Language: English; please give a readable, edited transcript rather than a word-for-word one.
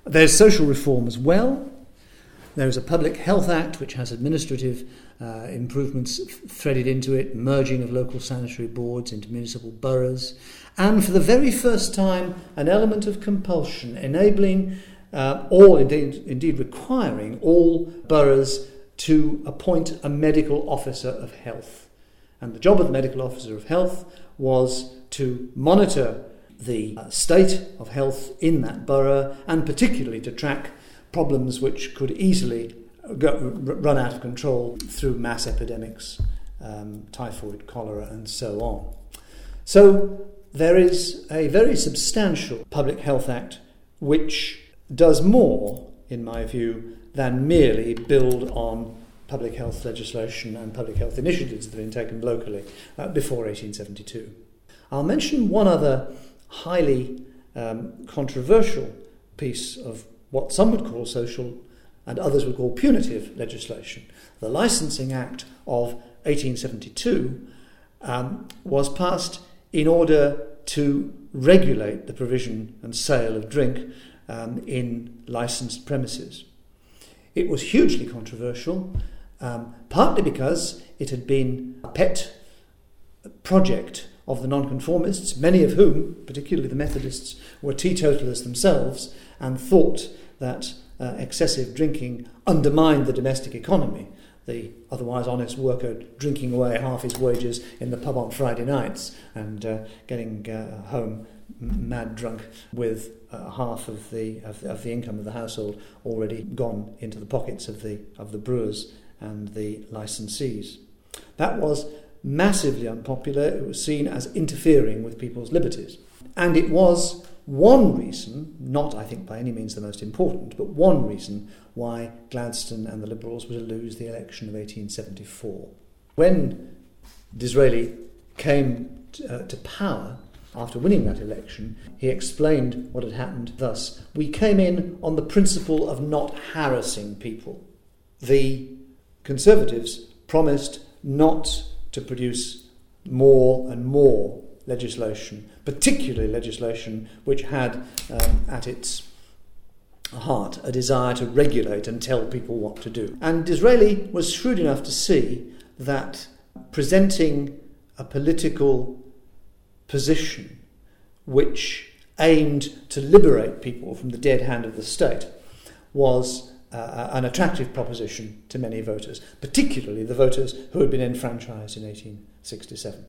There's social reform as well. There's a Public Health Act which has administrative improvements threaded into it, merging of local sanitary boards into municipal boroughs, and for the very first time an element of compulsion, enabling or indeed requiring all boroughs to appoint a medical officer of health. And the job of the medical officer of health was to monitor the state of health in that borough, and particularly to track problems which could easily run out of control through mass epidemics, typhoid, cholera, and so on. So there is a very substantial Public Health Act which does more, in my view, than merely build on public health legislation and public health initiatives that have been taken locally before 1872. I'll mention one other highly controversial piece of what some would call social and others would call punitive legislation. The Licensing Act of 1872 was passed in order to regulate the provision and sale of drink in licensed premises. It was hugely controversial, partly because it had been a pet project of the nonconformists, many of whom, particularly the Methodists, were teetotalers themselves and thought that excessive drinking undermined the domestic economy. The otherwise honest worker drinking away half his wages in the pub on Friday nights and getting home mad drunk with half of the income of the household already gone into the pockets of the brewers and the licensees. That was massively unpopular. It was seen as interfering with people's liberties. And it was one reason, not I think by any means the most important, but one reason why Gladstone and the Liberals were to lose the election of 1874. When Disraeli came to power after winning that election, he explained what had happened thus: "We came in on the principle of not harassing people." The Conservatives promised not to produce more and more legislation, particularly legislation which had at its heart a desire to regulate and tell people what to do. And Disraeli was shrewd enough to see that presenting a political position which aimed to liberate people from the dead hand of the state was an attractive proposition to many voters, particularly the voters who had been enfranchised in 1867.